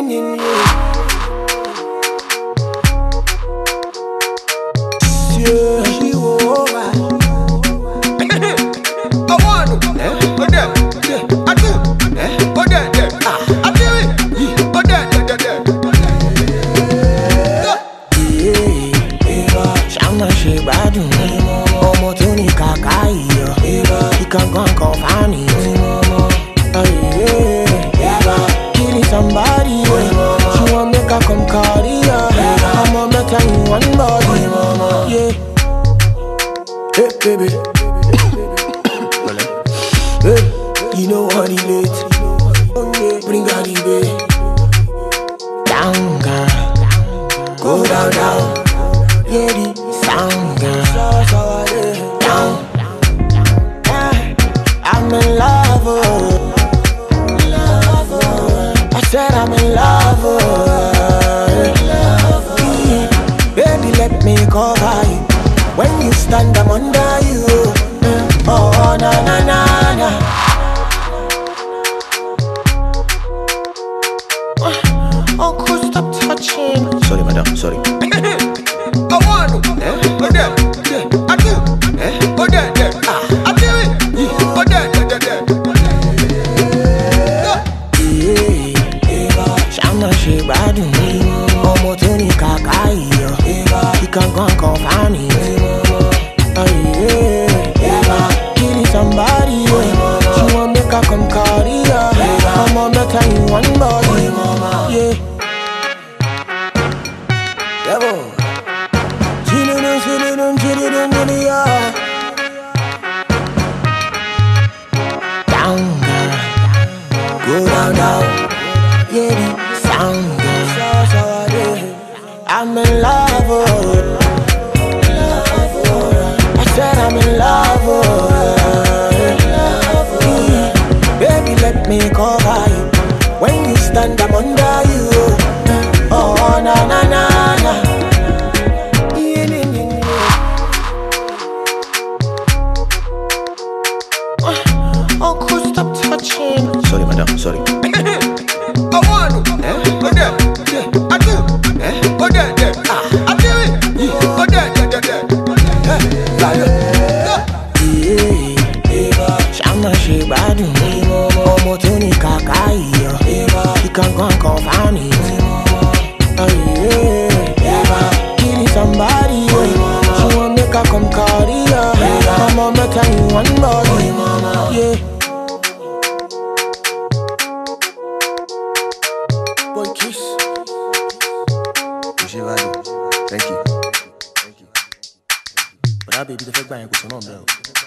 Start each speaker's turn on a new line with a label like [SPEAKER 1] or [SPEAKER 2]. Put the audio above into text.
[SPEAKER 1] Somebody, she want make her come Korea. I'ma make her in one body, yeah. Hey baby, hey, you know what it is. Bring her the way down, girl. Go down, down. Yeah, the sound, girl. Down. I'm in love, oh. I said I'm in love, baby, let me cover you. When you stand, I'm under you. Oh, na na na na. Uncle, stop touching.
[SPEAKER 2] Sorry, madam, sorry.
[SPEAKER 1] I want to. I do. I do it. She bad me, ọmọ tó ní kàkà iyọ̀. He can go and confirm me. Killing somebody, she want make her come Korea. I'ma make her in one body, yeah. Devil, yeah. Down, girl, go down, down, yeah. Sound, I'm in love, oh. I said I'm in love, oh. Baby, let me cover you. When you stand, I'm under you. Oh, na na na na. Uncle, stop touching.
[SPEAKER 2] Sorry, madam, sorry.
[SPEAKER 1] I want to. I do. I do it. Shama she bad me. Ọmọ tó ní kàkà iyọ̀. He can go and confirm me. Killing somebody, she want make her come Korea. I'ma make her in one body, yeah. Boy, kiss.
[SPEAKER 2] Thank you.
[SPEAKER 1] But that baby, the fact that I ain't got some on